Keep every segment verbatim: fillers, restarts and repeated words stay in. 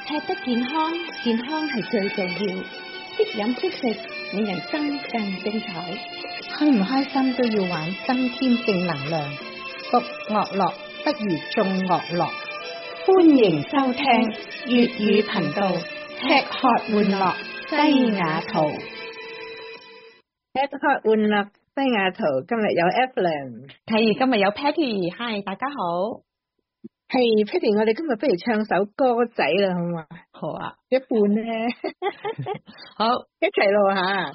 吃得健康，健康係最重要。識飲識食，令人生更精彩。 開唔開心都要玩，增添正能量。獨樂樂不如眾樂樂。歡迎收聽粵語頻道，吃喝玩樂西雅圖。 吃喝玩樂西雅圖，今日有 Evelyn， 係今日有 Patty， 嗨，大家好。 係 Patty， 我哋今日不如唱首歌仔啦，好嘛？ 好啊， 一半咧， 好， 一齊咯吓。 好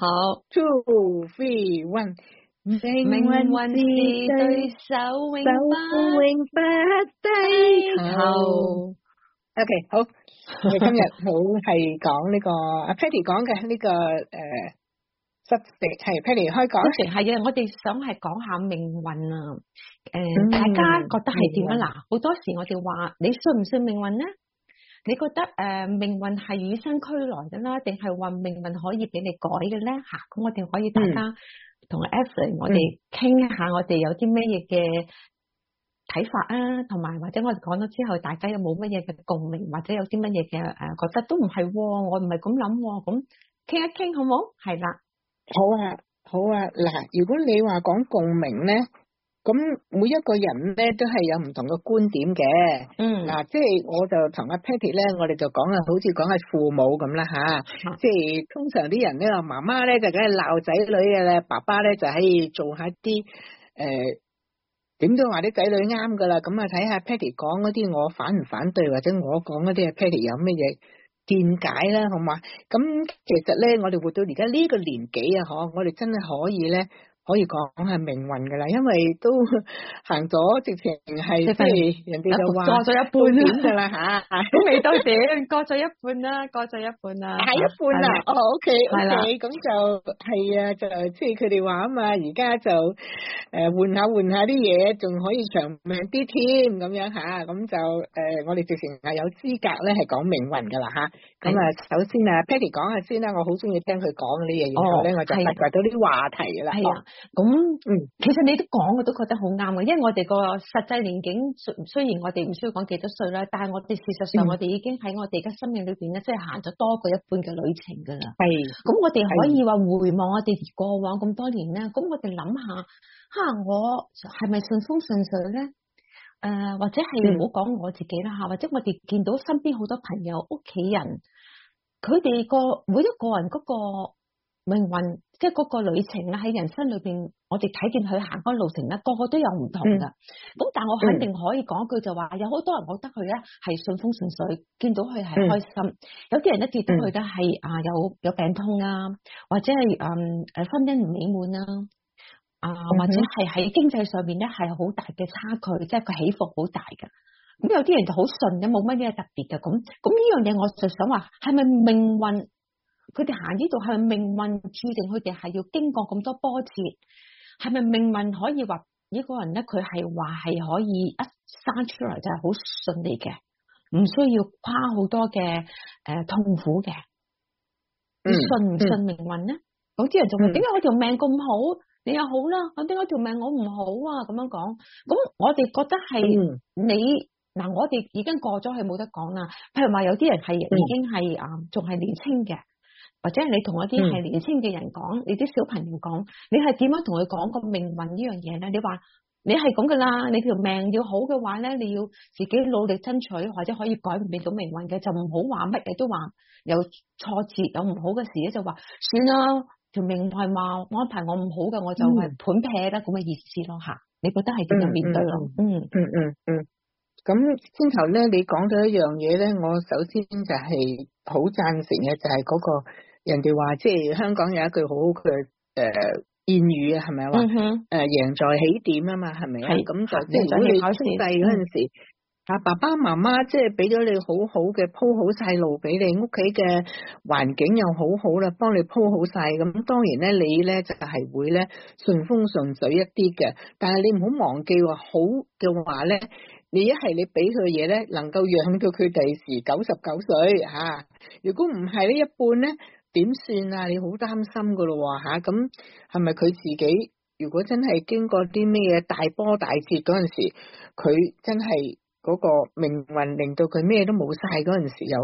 ，two three one， 命運是對手，永永不低頭。OK， 好，我哋今日好係講呢個阿 Patty 講嘅呢個誒。實質係 Patty 開講， 係啊！我哋想係講下命運啊。誒、呃嗯，大家覺得係點啊？嗱，好多時我哋話你信唔信命運呢？你覺得誒、呃、命運係與生俱來嘅啦，定係話命運可以俾你改嘅咧？嚇、啊，咁我哋可以大家同 Evelyn、嗯、我哋傾一下，我哋有啲咩嘢嘅睇法啊，同埋或者我哋講咗之後，大家有冇乜嘢嘅共鳴，或者有啲乜嘢嘅誒覺得都唔係、哦，我唔係咁諗，咁傾一傾好唔好？係啦。 好啊，好啊，嗱，如果你話講共鳴咧，咁每一個人咧都係有唔同嘅觀點嘅，嗯，嗱，即係我就同阿 Patty 咧，我哋就講啊，好似講係父母咁啦吓，即係通常啲人咧話媽媽咧就梗係鬧仔女嘅啦，爸爸咧就喺做下啲誒，點都話啲仔女啱噶啦，咁啊睇下 Patty 講嗰啲我反唔反對，或者我講嗰啲啊 Patty 有咩嘢見解啦，好嘛？咁其實咧，我哋活到而家呢個年紀啊，嗬，我哋真係可以咧，可以講係命運噶啦，因為都行咗直情係即係人哋就話過咗一半噶啦吓， 都未到點，過咗一半啦，過咗一半啦， 係一半啦，哦 ，OK OK，咁就係啊，就即係佢哋話啊嘛，而家就誒換下換下啲嘢，仲可以長命啲添，咁樣吓，咁就誒、呃、我哋直情係有資格咧係講命運噶啦吓。咁啊，首先啊 Patty 講下先啦，我好中意聽佢講呢嘢，然後咧我就發掘到啲話題啦。 係啊，咁、哦、嗯，其實你都講，我都覺得好啱嘅，因為我哋個實際年紀雖然我哋唔需要講幾多歲啦，但係我哋事實上我哋已經喺我哋嘅生命裏邊咧，即係行咗多過一半嘅旅程噶啦。係，咁我哋可以話回望我哋過往咁多年咧，咁我哋諗下，吓我係咪順風順水咧？誒、呃，或者係唔好講我自己啦吓，或者我哋見到身邊好多朋友、屋企人，佢哋個每一個人嗰個命運，即係嗰個旅程啦，喺人生裏邊，我哋睇見佢行嗰路程咧，個個都有唔同噶。咁、嗯、但我肯定可以講一句就話，有好多人覺得佢咧係順風順水，見到佢係開心；嗯、有啲人咧見到佢咧係啊有有病痛啊，或者係誒誒婚姻唔美滿啊。啊，或者係喺經濟上面咧係好大嘅差距，即係個起伏好大嘅。咁有啲人就好順嘅，冇乜嘢特別嘅。咁咁呢樣嘢，我就想話，係咪命運？佢哋行呢度係咪命運注定佢哋係要經過咁多波折？係咪命運可以話呢個人咧？佢係話係可以一生出嚟就係好順利嘅，唔需要跨好多嘅誒、呃、痛苦嘅。你信唔信命運咧？有、嗯、啲人就話：點解我條命咁好？你又好啦，我點解條命我唔好啊？咁樣講，咁我哋覺得係你嗱、嗯，我哋已經過咗去冇得講啦。譬如話有啲人係已經係啊，仲、嗯、係年青嘅，或者你同一啲係年青嘅人講、嗯，你啲小朋友講，你係點樣同佢講個命運呢樣嘢咧？你話你係咁噶啦，你條命要好嘅話咧，你要自己努力爭取，或者可以改變到命運嘅，就唔好話乜嘢都話有挫折有唔好嘅事咧，就話算啦。條命係嘛安排我唔好嘅，我就係盤劈啦咁嘅意思咯吓。你覺得係點樣面對咯？嗯嗯嗯嗯。咁先頭咧，你講咗一樣嘢咧，我首先就係好贊成嘅，就係、是、嗰個人哋話，即係香港有一句好好嘅誒諺語啊，係咪話誒贏在起點啊嘛，係咪啊？咁就即係如果你出世嗰陣時。啊！爸爸媽媽即係俾咗你好好嘅鋪好晒路俾你，屋企嘅環境又好好啦，幫你鋪好晒，咁當然咧，你咧就係會咧順風順水一啲嘅。但係你唔好忘記話好嘅話咧，你一係你俾佢嘢咧，能夠養到佢第時九十九歲吓。如果唔係呢一半咧，點算啊？你好擔心噶咯吓。咁係咪佢自己？如果真係經過啲咩嘢大波大折嗰陣時，佢真係。嗰、那個命運令到佢咩都冇晒嗰陣時，又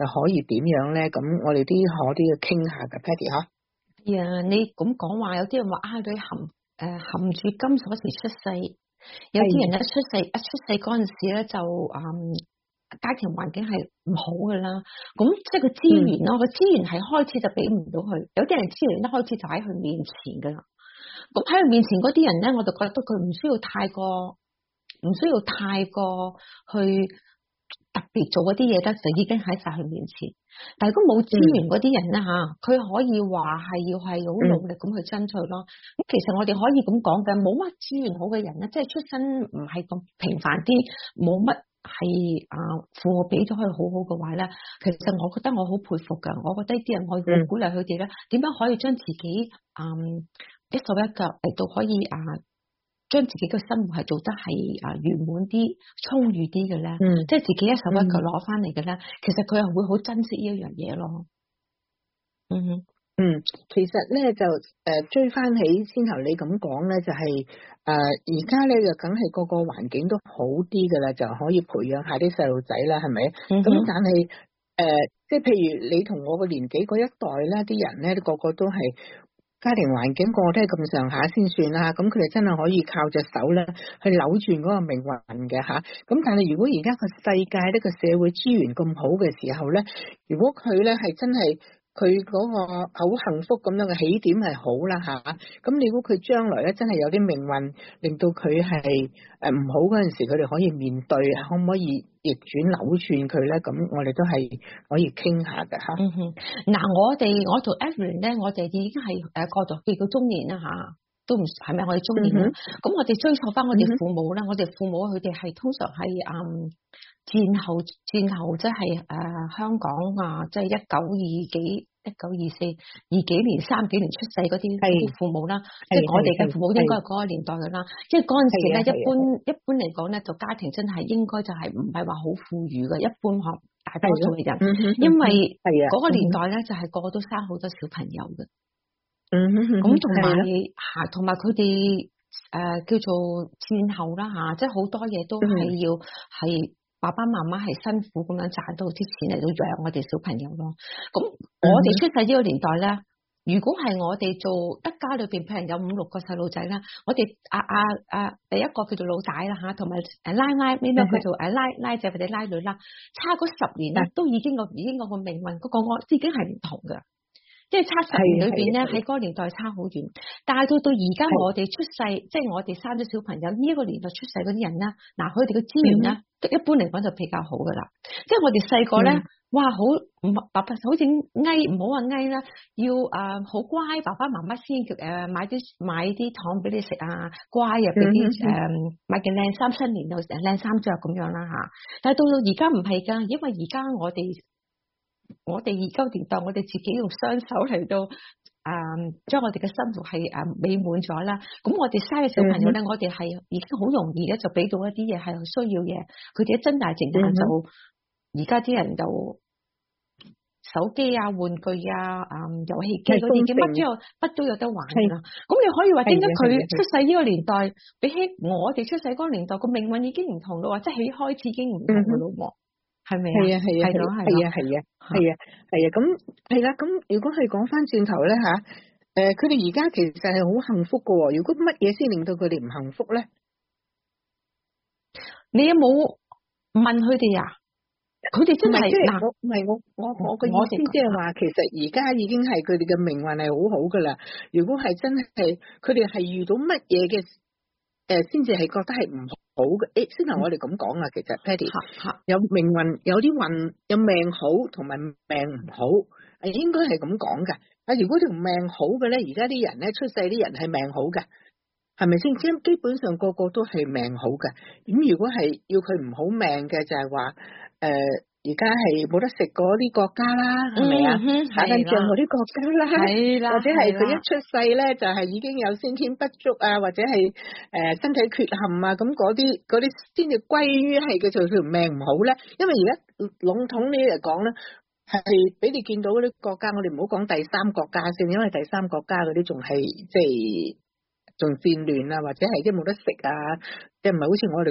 就可以點樣咧？咁我哋啲可啲要傾下㗎 Patty 嚇。 係啊，你咁講話有啲人話啊，佢含誒、呃、含住金鎖匙出世，有啲人一出世一出世嗰陣時咧就嗯家庭環境係唔好㗎啦。咁即係個資源咯，個、嗯、資源係開始就俾唔到佢，有啲人資源一開始就喺佢面前㗎啦。咁喺佢面前嗰啲人咧，我就覺得佢唔需要太過，唔需要太過去特別做嗰啲嘢咧，就已經喺晒佢面前。但係如果冇資源嗰啲人咧吓，佢、嗯、可以話係要係好努力咁去爭取咯。咁、嗯、其實我哋可以咁講嘅，冇乜資源好嘅人咧，即係出身唔係咁平凡啲，冇乜係啊父母俾咗佢好好嘅話咧，其實我覺得我好佩服噶。我覺得啲人我好鼓勵佢哋咧，點樣可以將自己嗯一手一腳嚟到可以啊。將自己嘅生活係做得係啊圓滿啲、充裕啲嘅咧，嗯，即係自己一手一腳攞翻嚟嘅咧，其實佢係會好珍惜呢一樣嘢咯。嗯嗯，其實咧就誒、呃、追翻起先頭你咁講咧，就係誒而家咧就梗係個個環境都好啲噶啦，就可以培養下啲細路仔啦，係咪？咁、嗯、但係誒、呃，即係譬如你同我個年紀嗰一代咧，啲人咧個個都係。家庭環境個個都係咁上下先算啦，咁佢哋真係可以靠隻手咧去扭轉嗰個命運嘅吓。咁但係如果而家個世界呢個社會資源咁好嘅時候咧，如果佢咧係真係佢嗰個好幸福咁樣嘅起點係好啦吓，咁你估佢將來咧真係有啲命運令到佢係誒唔好嗰陣時，佢哋可以面對，可唔可以逆轉扭轉佢咧？咁我哋都係可以傾下嘅吓。 嗯哼，嗱，我哋我同 Evelyn 咧，我哋已經係誒過咗幾個中年啦吓，都唔係咪我哋中年啦？咁、嗯、我哋追溯翻我哋父母啦、嗯，我哋父母佢哋係通常係嗯。戰後戰後即係誒香港啊，即係一九二幾一九二四二幾年三幾年出世嗰啲父母啦，即係我哋嘅父母應該係嗰個年代噶啦。因為嗰陣時咧，一般一般嚟講咧，就家庭真係應該就係唔係話好富裕嘅，一般學大多數嘅人，因為嗰個年代咧就係個個都生好多小朋友嘅。嗯，咁同埋吓，同埋佢哋誒叫做戰後啦吓，即係好多嘢都係要係。爸爸媽媽係辛苦咁樣賺到啲錢嚟到養我哋小朋友咯。咁我哋出世呢個年代咧，如果係我哋做一家裏邊，譬如有五六個細路仔啦，我哋阿阿阿第一個叫做老大啦吓，同埋誒拉拉咩咩叫做誒拉拉仔或者拉女啦，差嗰十年咧都已經個已經個命運嗰個我已經係唔同噶。即係差十年裏邊咧，喺嗰個年代差好遠。但係到到而家我哋出世，即係我哋生咗小朋友呢一、這個年代出世嗰啲人咧，嗱佢哋嘅資源咧、嗯，一般嚟講就比較好噶啦。即係我哋細個咧，哇好唔爸爸好似呓唔好話呓啦，要誒好、呃、乖，爸爸媽媽先叫誒買啲買啲糖俾你食啊，乖啊俾啲誒買件靚衫新年到成靚衫着咁樣啦吓。但係到到而家唔係噶，因為而家我哋。我哋而家年代，我哋自己用雙手嚟到誒，將、嗯、我哋嘅生活係誒美滿咗啦。咁我哋生嘅小朋友咧、嗯，我哋係已經好容易咧，就俾到一啲嘢係需要嘢。佢哋一睜大隻眼就，而家啲人就手機啊、玩具啊、誒遊戲機嗰啲，乜都有，乜都有得玩啦。咁你可以話點解佢出世呢個年代，比起我哋出世嗰個年代個命運已經唔同咯？即係起開始已經唔同嘅咯喎。係咪啊？係啊係啊係咯係啊係啊係啊係啊咁係啦咁，如果係講翻轉頭咧吓，誒佢哋而家其實係好幸福噶。如果乜嘢先令到佢哋唔幸福咧？你有冇問佢哋啊？佢哋真係嗱，我唔係我我我嘅意思即係話，其實而家已經係佢哋嘅命運係好好噶啦。如果係真係佢哋係遇到乜嘢嘅？誒，先至係覺得係唔好嘅。誒，先頭我哋咁講啊，其實 Patty 有命運，有啲運，有命好同埋命唔好，誒，應該係咁講噶。啊，如果條命好嘅咧，而家啲人咧出世啲人係命好嘅，係咪先？基基本上個個都係命好嘅。咁如果係要佢唔好命嘅，就係話誒。呃而家係冇得食嗰啲國家啦，係咪啊？打緊仗嗰啲國家啦，或者係佢一出世咧就係已經有先天不足啊，或者係誒、呃、身體缺陷啊，咁嗰啲嗰啲先至歸於係叫做條命唔好咧。因為而家籠統啲嚟講咧，係俾你見到嗰啲國家，我哋唔好講第三國家先，因為第三國家嗰啲仲係即係仲戰亂啊，或者係即係冇得食啊，即係唔係好似我哋咁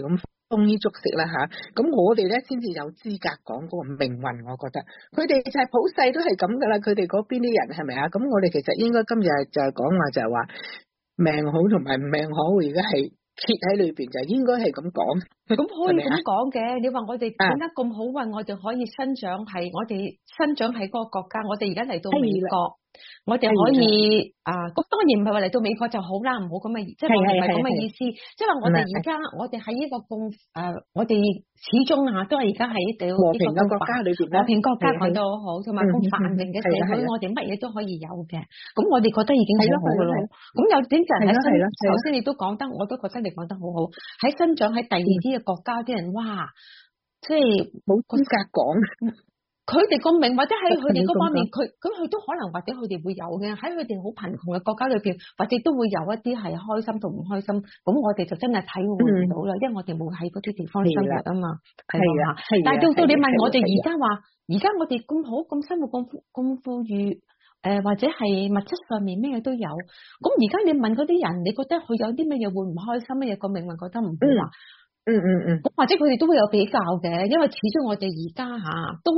豐衣足食啦吓，咁我哋咧先至有資格講嗰個命運，我覺得佢哋就係普世都係咁噶啦，佢哋嗰邊啲人係咪啊？咁我哋其實應該今日就係講話就係話命好同埋唔命好，而家係揭喺裏邊就應該係咁講。 咁可以咁講嘅，你話我哋點解咁好運，我哋可以生長係我哋生長喺嗰個國家，我哋而家嚟到美國。我哋可以啊，咁當然唔係話嚟到美國就好啦，唔好咁嘅，即係唔係咁嘅意思。即係話我哋而家，我哋喺呢個共誒，我哋始終啊，都係而家喺呢個和平嘅國家裏邊， 和平國家講得好好，同埋咁繁榮嘅社會，我哋乜嘢都可以有嘅。咁我哋覺得已經好好噶咯。咁有啲人喺生，首先你都講得，我都覺得你講得好好。喺生長喺第二啲嘅國家啲人，哇，即係冇資格講。 佢哋個命或者喺佢哋嗰方面，佢咁佢都可能或者佢哋會有嘅，喺佢哋好貧窮嘅國家裏邊，或者都會有一啲係開心同唔開心。咁我哋就真係體會唔到啦，嗯、因為我哋冇喺嗰啲地方生活啊嘛。係啊，但係到到你問我哋而家話，而家我哋咁好咁生活咁咁富裕，誒、呃、或者係物質上面咩嘢都有。咁而家你問嗰啲人，你覺得佢有啲乜嘢會唔開心？乜嘢個命運覺得唔好啊？ 嗯嗯嗯。咁、 嗯、或者佢哋都會有比較嘅，因為始終我哋而家吓都。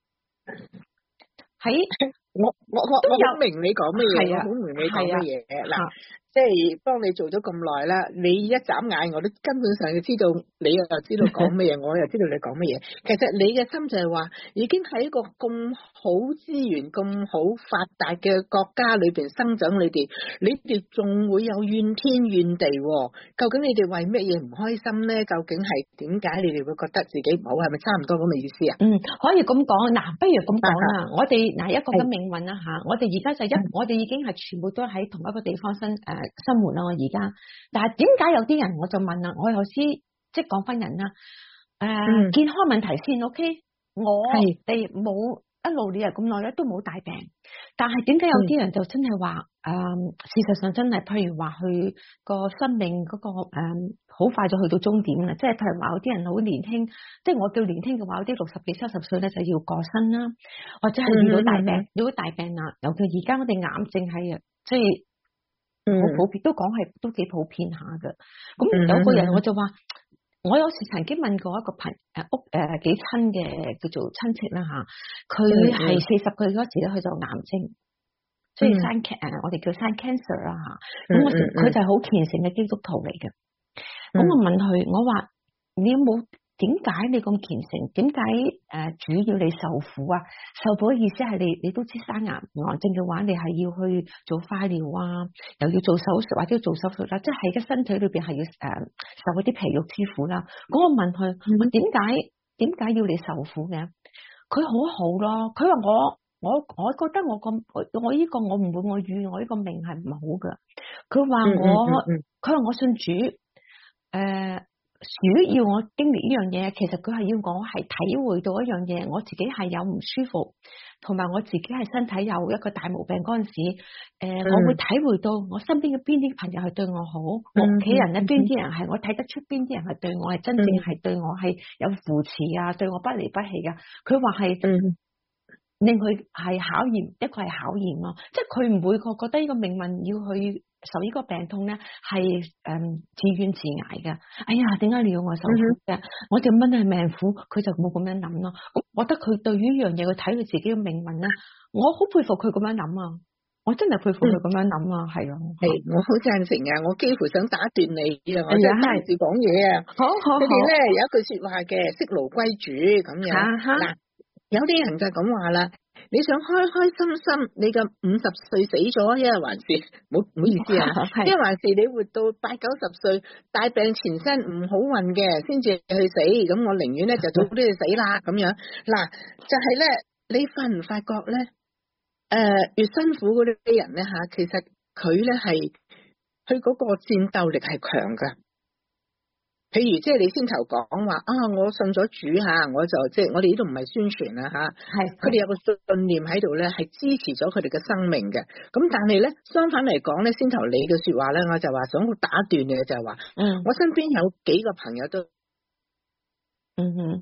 喺我我我我好明你講乜嘢，我好明你講乜嘢嗱，即係幫你做咗咁耐啦，你一眨眼我都根本上就知道你又知道講乜嘢，我又知道你講乜嘢。其實你嘅心就係話，已經喺一個咁好資源、咁好發達嘅國家裏邊生長，你哋你哋仲會有怨天怨地，究竟你哋為乜嘢唔開心咧？究竟係點解你哋會覺得自己唔好？係咪差唔多咁嘅意思啊？ 嗯，可以咁講，嗱，不如咁講啦，我哋嗱一個嘅命運啦吓，我哋而家就一，我哋已經係全部都喺同一個地方生誒。生活啦，我而家，但係點解有啲人我就問啦，我又知即係講翻人啦，誒、呃嗯，健康問題先 ，OK， 我哋冇一路你又咁耐咧都冇大病，但係點解有啲人就真係話誒，事實上真係，譬如話佢個生命嗰、那個誒，好、呃、快就去到終點啦，即係譬如話有啲人好年輕，即係我叫年輕嘅話，有啲六十幾、七十歲咧就要過身啦，或者係遇到大病，嗯、遇到大病啦，尤其而家我哋癌症係啊，即係。好普遍，都講係都幾普遍下㗎。咁有個人我就話，我有時曾經問過一個朋誒屋誒幾親嘅叫做親戚啦吓，佢係四十歲嗰時咧，佢就癌症，所以生 can 誒我哋叫生 cancer 啦吓。咁我佢就係好虔誠嘅基督徒嚟嘅。咁我問佢，我話你有冇？點解你咁虔誠？點解誒主要你受苦啊？受苦嘅意思係你你都知生癌癌症嘅話，你係要去做化療啊，又要做手術或者做手術啦，即係喺個身體裏邊係要誒受嗰啲皮肉之苦啦。咁我問佢，我點解點解要你受苦嘅？佢好好咯，佢話我我我覺得我個我呢個我唔會我與我呢個命係唔好噶。佢話我佢話我信主誒。呃主要我經歷呢樣嘢，其實佢係要我係體會到一樣嘢，我自己係有唔舒服，同埋我自己係身體有一個大毛病嗰陣時，誒、呃嗯，我會體會到我身邊嘅邊啲朋友係對我好，屋、嗯、企人咧邊啲人係我睇得出邊啲人係對我係真正係對我係有扶持啊，對我不離不棄噶。佢話係令佢係考驗，一個係考驗咯，即係佢唔會個覺得呢個命運要去。受呢個病痛咧係誒自怨自艾嘅，哎呀，點解你要我受苦嘅？嗯、我條蚊係命苦，佢就冇咁樣諗咯。咁我覺得佢對於呢樣嘢，佢睇佢自己嘅命運咧，我好佩服佢咁樣諗啊！我真係佩服佢咁樣諗啊，係、嗯、啊，係我好贊成啊！我幾乎想打斷你啊，我真係單字講嘢啊！好好，佢哋咧有一句說話嘅，色勞歸主咁樣嗱，有啲人就咁話啦。你想開開心心，你嘅五十歲死咗，一係還是冇唔好意思啊，一係還是你活到八九十歲，大病纏身唔好運嘅，先至去死，咁我寧願咧就早啲去死啦咁樣。嗱，就係、是、咧，你發唔發覺咧？誒、呃，越辛苦嗰啲人咧吓，其實佢咧係佢嗰個戰鬥力係強噶。譬如即係你先頭講話啊，我信咗主吓，我就即係我哋呢度唔係宣傳啊吓，係佢哋有個信念喺度咧，係支持咗佢哋嘅生命嘅。咁但係咧，相反嚟講咧，先頭你嘅說話咧，我就話想打斷你嘅就係話，嗯，我身邊有幾個朋友都，嗯哼，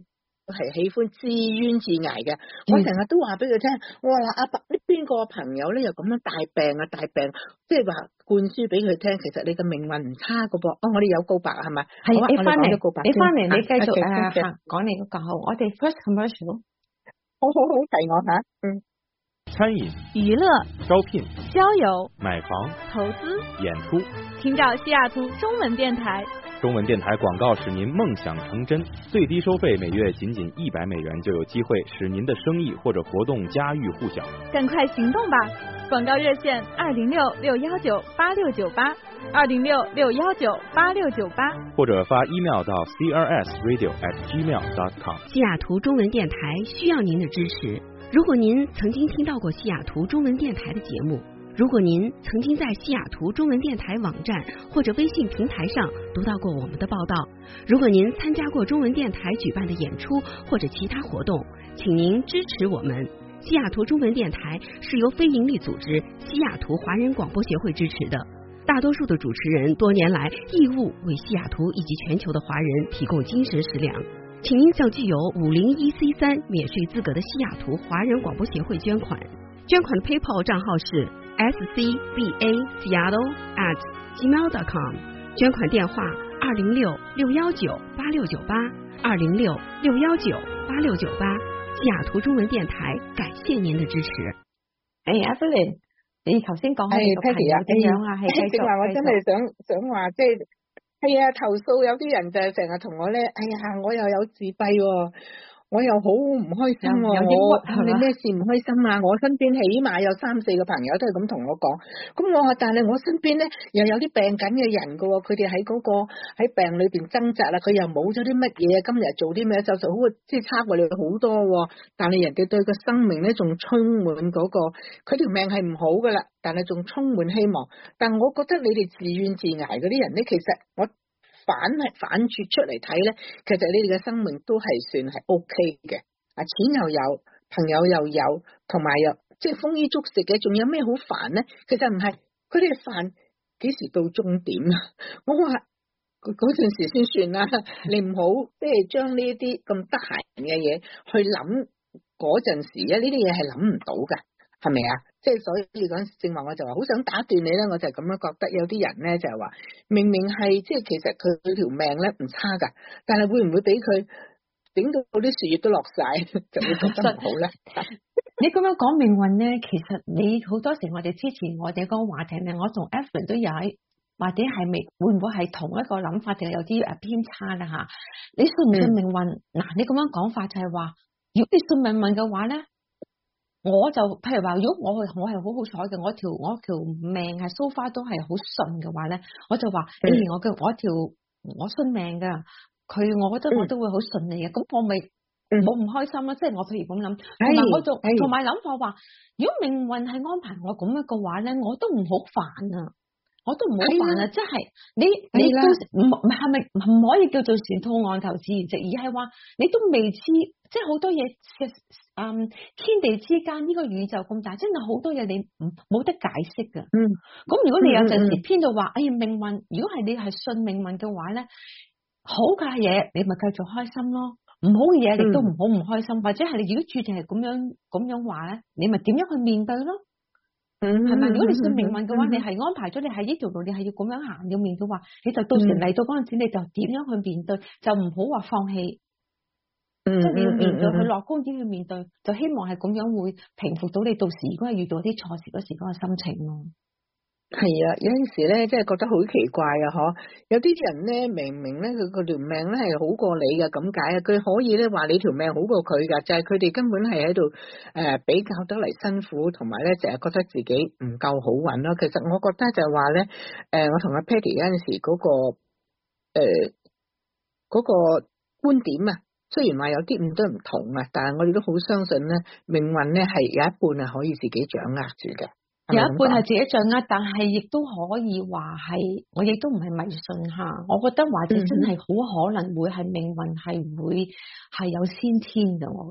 係喜歡自怨自艾嘅。我成日都話俾佢聽，我話嗱阿伯呢邊個朋友咧又咁樣大病啊大病，即係話灌輸俾佢聽，其實你嘅命運唔差噶噃。哦，我哋有告白係咪？ 係你翻嚟，你翻嚟，你繼續誒講你嗰個好。我哋 first commercial， 好好好提我吓，嗯。 餐饮、 娱乐、 招聘、 交友、 买房、 投资、 演出， 听找西雅图中文电台。 中文电台广告使您梦想成真，最低收费每月仅仅一百美元，就有机会使您的生意或者活动家喻户晓。 赶快行动吧！广告热线二零六六幺九八六九八，二零六六幺九八六九八， 或者发 email 到 c r s radio at gmail dot com。 西雅图中文电台需要您的支持。如果您曾经听到过西雅图中文电台的节目，如果您曾经在西雅图中文电台网站或者微信平台上读到过我们的报道，如果您参加过中文电台举办的演出或者其他活动，请您支持我们。西雅图中文电台是由非营利组织西雅图华人广播协会支持的，大多数的主持人多年来义务为西雅图以及全球的华人提供精神食粮。请您向具有五零一 C 三免税资格的西雅图华人广播协会捐款，捐款的 PayPal 账号是 s c b a seattle at gmail dot com， 捐款电话二零六六幺九八六九八，二零六六幺九八六九八。西雅圖中文電台感謝您的支持。 誒，阿 Evelyn，你頭先講係個朋友點樣啊？係繼續。 話我真係想想話，即係係啊，投訴有啲人就係成日同我咧，哎呀，我又有自閉喎。我又好唔開心喎、啊，我你咩事唔開心啊？我身邊起碼有三四個朋友都係咁同我講，咁我話但係我身邊咧又有啲病緊嘅人噶喎，佢哋喺嗰個喺病裏邊掙扎啦，佢又冇咗啲乜嘢，今日做啲咩手術好即係差過你好多、啊，但係人哋對個生命咧仲充滿嗰、那個，佢條命係唔好噶啦，但係仲充滿希望。但我覺得你哋自怨自艾嗰啲人咧，其實我。反係反轉出嚟睇咧，其實你哋嘅生命都係算係 O K 嘅，啊錢又有，朋友又有，同埋又即係豐衣足食嘅，仲有咩好煩咧？其實唔係，佢哋煩幾時到終點啊？我話嗰陣時先算啦，你唔好即係將呢啲咁得閒嘅嘢去諗嗰陣時啊，呢啲嘢係諗唔到噶，係咪啊？即係所以嗰陣正話我就話好想打斷你咧，我就咁樣覺得有啲人咧就係話明明係即係其實佢佢條命咧唔差噶，但係會唔會俾佢整到啲樹葉都落晒，就會覺得唔好咧？ 你咁樣講命運咧，其實你好多時我哋之前我哋嗰個話題咧，我同 Evelyn 都有，或者係未會唔會係同一個諗法，定係有啲誒偏差啦吓？你信唔信命運？嗱、嗯，你咁樣講法就係話，如果你信命運嘅話咧。我就譬如話，如果我我係好好彩嘅，我條我條命係 so far 都係好順嘅話咧，我就話，誒、嗯欸，我嘅我條我信命噶，佢我覺得我都會好順利嘅，咁、嗯、我咪冇唔開心啦。即係我譬如咁諗，同埋我仲同埋諗法話，如果命運係安排我咁樣嘅話咧，我都唔好煩啊。我都唔好煩啊！即係你你都唔係咪唔可以叫做船到岸頭自然直，而係話你都未知，即係好多嘢嘅嗯天地之間呢、這個宇宙咁大，真係好多嘢你唔冇得解釋噶。嗯，咁如果你有陣時偏到話，哎呀命運，如果係你係信命運嘅話咧，好嘅嘢你咪繼續開心咯，唔好嘅嘢你都唔好唔開心，或者係你如果注定係咁樣咁樣話咧，你咪點樣去面對咯？係咪？如果你信命運嘅話，你係安排咗你喺呢條路，你係要咁樣行，要面對話，你就到時嚟到嗰陣時，你就點樣去面對，就唔好話放棄。嗯，即係你要面對，去樂觀啲去面對，就希望係咁樣會平復到你到時如果係遇到啲錯事嗰時嗰個心情咯。 係啊，有陣時咧，真係覺得好奇怪啊！嗬，有啲人咧，明明咧佢個條命咧係好過你嘅，咁解啊？佢可以咧話你條命好過佢噶，就係佢哋根本係喺度誒比較得嚟辛苦，同埋咧成日覺得自己唔夠好運咯。其實我覺得就係話咧，誒，我同阿 Patty 有陣時嗰個誒嗰個觀點啊，雖然話有啲咁多唔同啊，但係我哋都好相信咧，命運咧係有一半係可以自己掌握住嘅。有一半係自己掌握，但係亦都可以話係，我亦都唔係迷信吓。我覺得或者真係好可能會係命運係會係有先天嘅，我覺得。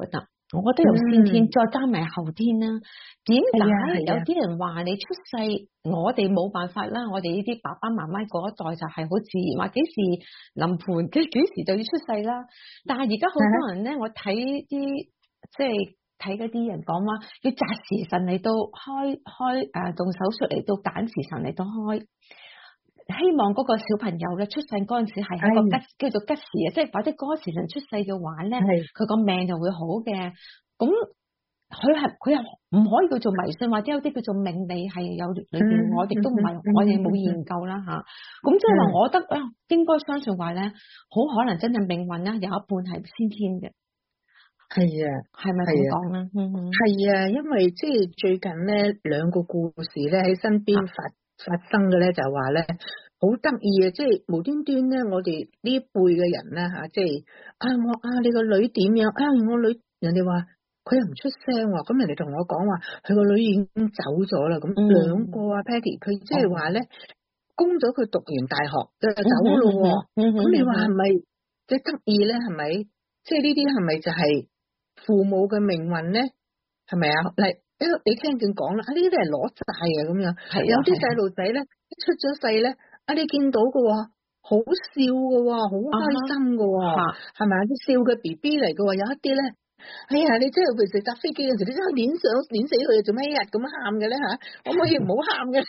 我覺得有先天， 嗯、 再加埋後天啦。點解有啲人話你出世，我哋冇辦法啦。我哋呢啲爸爸媽媽嗰一代就係好自然，話幾時臨盆，幾幾時就要出世啦。但係而家好多人咧，我睇啲即係睇嗰啲人講話，要擇時辰嚟到開開誒、呃、動手術嚟到揀時辰嚟到開。希望嗰個小朋友咧出世嗰陣時係喺個吉、哎、叫做吉時啊，即係或者嗰時辰出世嘅話咧，佢個命就會好嘅。咁佢係佢又唔可以叫做迷信，或者有啲叫做命理係有裏邊、嗯，我哋都唔係、嗯，我哋冇研究啦吓。咁即係話，我覺得啊，應該相信話咧，好可能真係命運啦，有一半係先天嘅。 係啊， 係咪咁講咧？嗯嗯， 係啊，因為即係最近咧兩個故事咧喺身邊發。啊發生嘅咧就係話咧好得意啊，即係無端端咧我哋呢一輩嘅人咧吓，即係啊我啊你個女點樣啊我女人哋話佢又唔出聲喎，咁人哋同我講話佢個女已經走咗啦，咁兩個啊 Patty 佢即係話咧供咗佢讀完大學就走咯，咁、嗯嗯嗯、你話係咪即係得意咧？係咪即係呢啲係咪就係父母嘅命運咧？係咪啊？嚟。誒，你聽見講啦，啊呢啲都係攞晒嘅咁樣，有啲細路仔咧出咗世咧，啊你見到嘅，好笑嘅，好開心嘅，係咪啊？啲笑嘅 B B 嚟嘅，有一啲咧，哎呀，你真係譬如搭飛機嗰陣時，你真係碾上碾死佢，做咩一日咁喊嘅咧吓？可唔可以唔好喊嘅？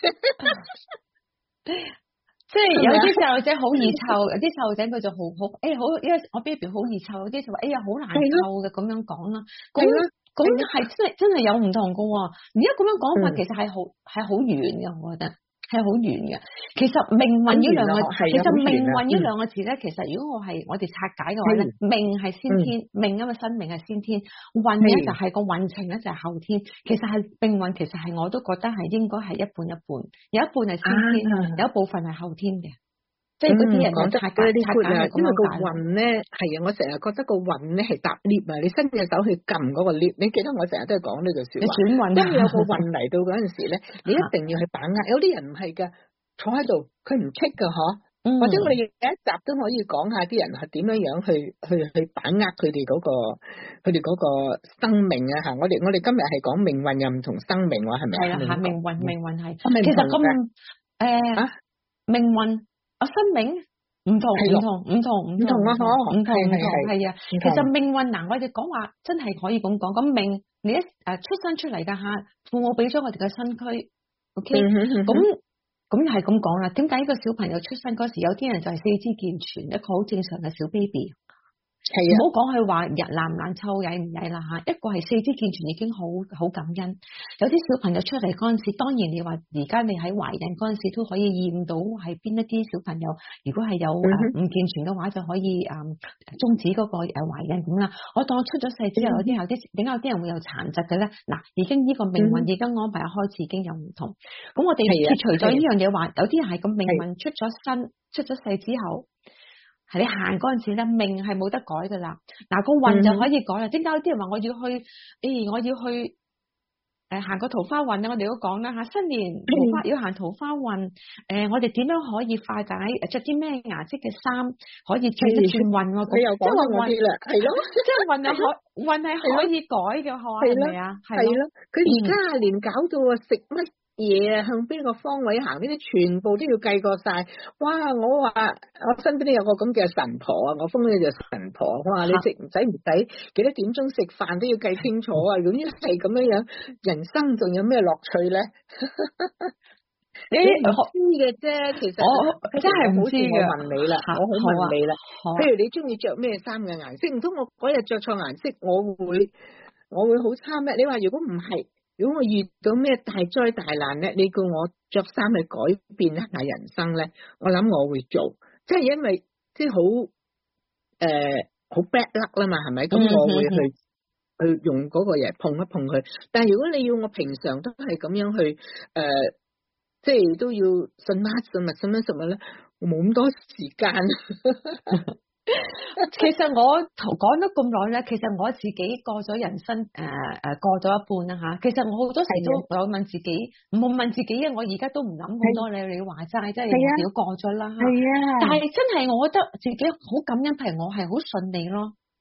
即係有啲細路仔好易湊，有啲細路仔佢就好好，誒好，因為我 baby 好易湊，有啲就話，哎呀好難湊嘅咁樣講啦，咁。咁係真係真係有唔同噶，而家咁樣講法其實係好係好遠嘅，我覺得係好遠嘅。其實命運呢兩個，其實命運呢兩個字咧，其實如果我係我哋拆解嘅話咧，命係先天，命因為生命係先天，運咧就係個運程咧就係後天。其實係命運，其實係我都覺得係應該係一半一半，有一半係先天，啊、有一部分係後天嘅。即係嗰啲人講得嗰啲 good 啊，因為個運咧係啊，我成日覺得個運咧係搭 lift 啊，你伸隻手去撳嗰個 lift，你記得我成日都係講呢句說話。你轉運，當有個運嚟到嗰陣時咧，你一定要去把握。有啲人唔係噶，坐喺度佢唔棘噶嗬，或者我哋有一集都可以講下啲人係點樣樣去去去把握佢哋嗰個佢哋嗰個生命啊吓。我哋我哋今日係講命運又唔同生命話係咪？係啊，係命運，命運係。其實咁誒，命運。啊，生命唔同唔同唔同唔同啊，嗬，唔同唔同係啊。其實命運嗱，我哋講話真係可以咁講。咁命你一誒出生出嚟噶吓，父母俾咗我哋嘅身軀 ，OK，咁咁係咁講啦。點解呢個小朋友出生嗰時，有啲人就係四肢健全，一個好正常嘅小 baby。係啊，唔好講佢話日難唔難湊，曳唔曳啦吓，一個係四肢健全已經好好感恩。有啲小朋友出嚟嗰陣時，當然你話而家你喺懷孕嗰陣時都可以驗到係邊一啲小朋友，如果係有唔、嗯呃、健全嘅話，就可以誒終止嗰個誒懷孕咁啦。我當我出咗世之後，有啲有啲點解有啲人會有殘疾嘅咧？嗱，已經呢個命運已經安排開始已經有唔同。咁我哋撇除咗呢樣嘢話，有啲人係個命運出咗身出咗世之後。係你行嗰陣時咧，命係冇得改噶啦。嗱，個運就可以改啦。點解有啲人話我要去？誒、哎，我要去誒、呃、行個桃花運咧？我哋都講啦吓，新年桃花要行桃花運。誒、呃，我哋點樣可以化解？着啲咩顏色嘅衫可以轉一轉運？佢又講到我啲啦，係咯，即係運係可運係可以改嘅，係咪啊？係咯， 佢而家連搞到啊食乜嘢啊，向邊個方位行呢啲全部都要計過晒。哇！我話我身邊都有個咁嘅神婆啊，我封呢就神婆。我話你食唔使唔使幾多點鐘食飯都要計清楚啊！如果係咁樣樣，人生仲有咩樂趣咧？你唔知嘅啫，其實我真係唔知嘅。我問你啦，我好問你啦。譬如你中意着咩衫嘅顏色？唔通我嗰日着錯顏色，我會我會好差咩？你話如果唔係？如果我遇到咩大災大難咧，你叫我着衫去改變一下人生咧，我諗我會做，即係因為即係好誒好 bad luck 啦嘛，係咪？咁我會去、嗯、去用嗰個嘢碰一碰佢。但係如果你要我平常都係咁樣去誒、呃，即係都要信乜信物信乜信物咧，我冇咁多時間。 其實我講咗咁耐咧，其實我自己過咗人生誒誒、呃、過咗一半啦吓。其實我好多時都有問自己，唔好問自己啊！我而家都唔諗好多你你話齋，真係少過咗啦。係啊，但係真係我覺得自己好感恩，譬如我係好順利咯，好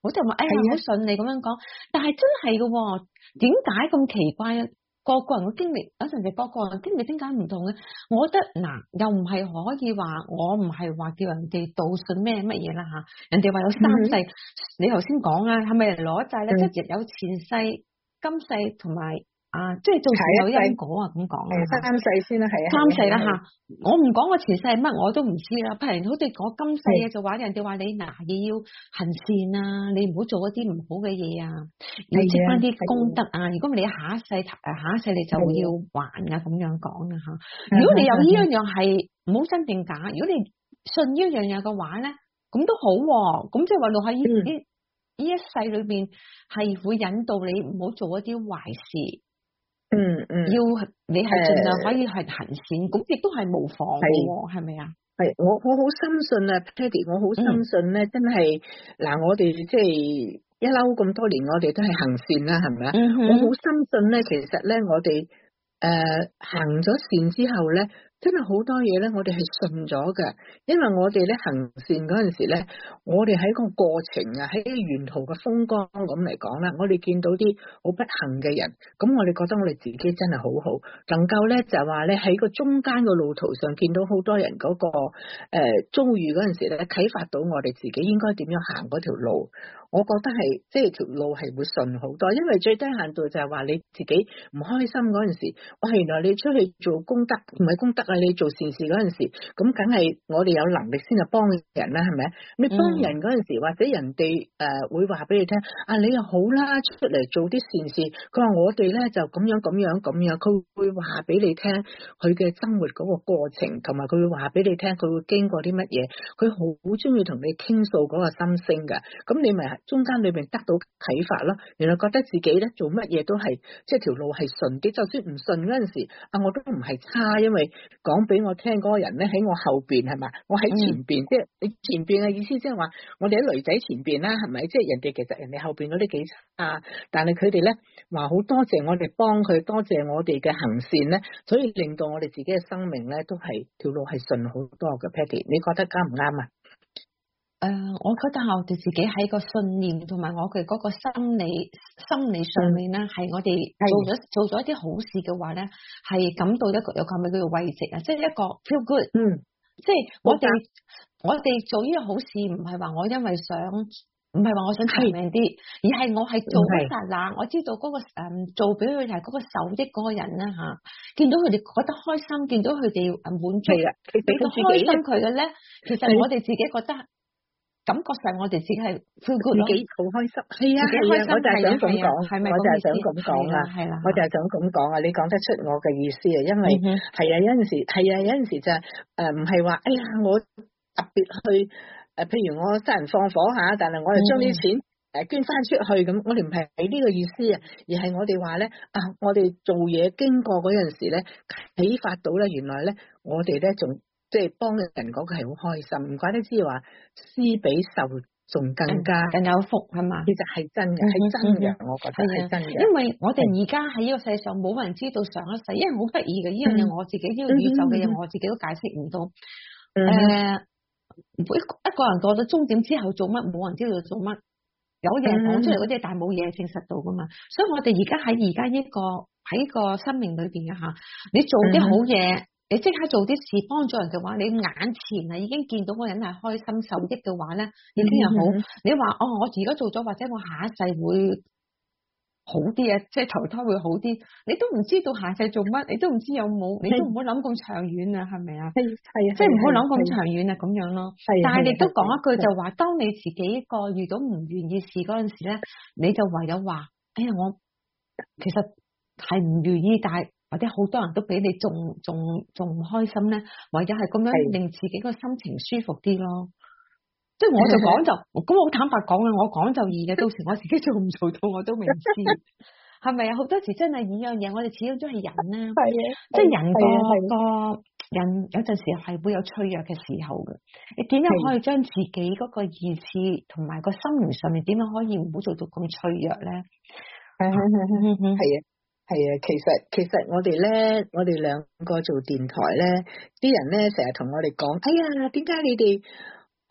好多人話哎呀好順利咁樣講，但係真係嘅喎，點解咁奇怪啊？個個人嘅經歷，有陣時個個人經歷點解唔同嘅？我覺得嗱，又唔係可以話，我唔係話叫人哋道信咩乜嘢啦嚇。人哋話有三世，嗯、你頭先講啊，係咪攞債咧？即係、嗯、有前世、今世同埋啊，即係做事有因果啊咁講啊。 三世先啦，係啊。 三世啦嚇，我唔講我前世係乜，我都唔知啦。譬如好似講今世嘅就話，人哋話你嗱嘢要行善啊，你唔好做一啲唔好嘅嘢啊，要積翻啲功德啊。如果你下一世誒下一世你就要還啊咁樣講啊嚇。如果你有呢一樣係唔好真定假，如果你信呢一樣嘢嘅話咧，咁都好喎。咁即係話落喺呢呢呢一世裏邊係會引導你唔好做一啲壞事。 嗯嗯，要你係盡量可以係行善，咁亦都係無妨嘅，係咪啊？ 係我我好深信啊 Patty 我好深信咧，嗯、真係嗱，我哋即係一嬲咁多年，我哋都係行善啦，係咪啊？嗯、我好深信咧，其實咧，我哋誒、呃、行咗善之後咧，真係好多嘢咧，我哋係信咗㗎，因為我哋咧行善嗰陣時咧，我哋喺個過程啊，喺沿途嘅風光咁嚟講啦，我哋見到啲好不幸嘅人，咁我哋覺得我哋自己真係好好，能夠咧就話咧喺個中間嘅路途上見到好多人嗰、嗰個誒、呃、遭遇嗰陣時咧，啟發到我哋自己應該點樣行嗰條路。我覺得係即係條路係會順好多，因為最低限度就係話你自己唔開心嗰陣時，哇，原來你出去做功德唔係功德啊，你做善事嗰陣時，咁梗係我哋有能力先係幫人啦，係咪？你幫人嗰陣時，或者人哋誒、呃、會話俾你聽，啊你又好啦，出嚟做啲善事，佢話我哋咧就咁樣咁樣咁樣，佢會話俾你聽佢嘅生活嗰個過程，同埋佢會話俾你聽佢會經過啲乜嘢，佢好中意同你傾訴嗰個心聲噶，咁你咪中間裏面得到啟發咯，原來覺得自己咧做乜嘢都係即係條路係順啲，就算唔順嗰陣時啊，我都唔係差，因為講俾我聽嗰個人咧喺我後邊係嘛，我喺前邊，嗯、即係你前邊嘅意思即係話我哋喺女仔前邊啦，係咪？即係人哋其實人哋後邊嗰啲幾差，但係佢哋咧話好多謝我哋幫佢，多謝我哋嘅行善咧，所以令到我哋自己嘅生命咧都係條路係順好多嘅。Patty，你覺得啱唔啱啊？ 誒、呃，我覺得我哋自己喺個信念同埋我嘅嗰個心理心理上面咧，係、嗯、我哋做咗做咗一啲好事嘅話咧，係感到一個有個咩叫做慰藉啊，即係一個 feel good。嗯，即係我哋我哋做呢個好事，唔係話我因為想，唔係話我想長命啲，而係我係做嗰剎那，我知道嗰、那個誒、嗯、做俾佢哋係嗰個受益嗰個人啦吓，見到佢哋覺得開心，見到佢哋誒滿足，俾到開心佢嘅咧，其實我哋自己覺得。感覺上我哋自己係 feel good 咯，自己好開心，係啊，係啊，我就係想咁講，係咪？我就係想咁講啊，係啦，我就係想咁講啊，你講得出我嘅意思啊，因為係啊，有陣時係啊，有陣時就係誒唔係話，哎呀，我特別去誒，譬如我殺人放火嚇，但係我又將啲錢誒捐翻出去咁，我哋唔係呢個意思啊，而係我哋話咧啊，我哋做嘢經過嗰陣時咧，啟發到咧，原來咧我哋咧仲。即係幫人嗰個係好開心，唔怪得知話施比受仲更加更有福係嘛？其實係真嘅，係真嘅，我覺得係真嘅。因為我哋而家喺呢個世界上冇人知道上一世，因為好得意嘅呢樣嘢，我自己呢個宇宙嘅嘢，我自己都解釋唔到。誒，每一個人過咗終點之後做乜，冇人知道做乜。有嘢講出嚟嗰啲，但係冇嘢證實到噶嘛。所以我哋而家喺而家呢個喺個生命裏邊嘅吓，你做啲好嘢。你即刻做啲事幫助人嘅話，你眼前啊已經見到個人係開心受益嘅話咧，已經又好。嗯、你話哦，我而家做咗，或者我下一世會好啲啊，即係投胎會好啲。你都唔知道下世做乜，你都唔知有冇，你都唔好諗咁長遠啊，係咪啊？係係啊，即係唔好諗咁長遠啊，咁樣咯。但係你都講一句就話，當你自己一個遇到唔願意事嗰陣時咧，你就唯有話，哎呀，我其實係唔願意，但係。或者好多人都比你仲仲仲唔開心咧，或者係咁樣令自己個心情舒服啲咯。即係我就講就咁，好坦白講嘅，我講就易嘅，到時我自己做唔做到我都未知，係咪啊？好多時真係呢樣嘢，我哋始終都係人啦，係啊，即係人個個人有陣時係會有脆弱嘅時候嘅。你點樣可以將自己嗰個意志同埋個心靈上面點樣可以唔好做到咁脆弱咧？係係啊。係啊，其實其實我哋咧，我哋兩個做電台咧，啲人咧成日同我哋講，哎呀，點解你哋好